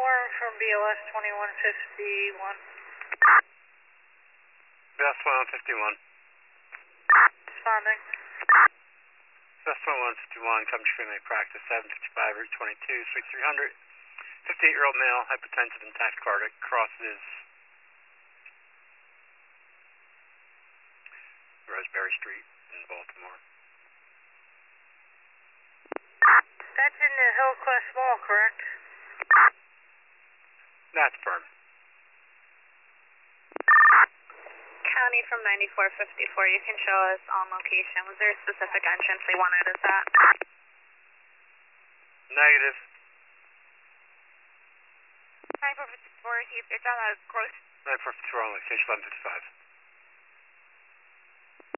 Warren from BLS 2151. BLS 2151. Responding. BLS 2151, come to freeway practice 755 Route 22, Suite 300. 58-year-old male, hypertensive and tachycardic, crosses Roseberry Street in Baltimore. That's in the Hillcrest Mall, correct? That's firm. County from 9454, you can show us on location. Was there a specific entrance they wanted us at? Negative. 9454, see if they're down at Gross. 9454 on location 1155.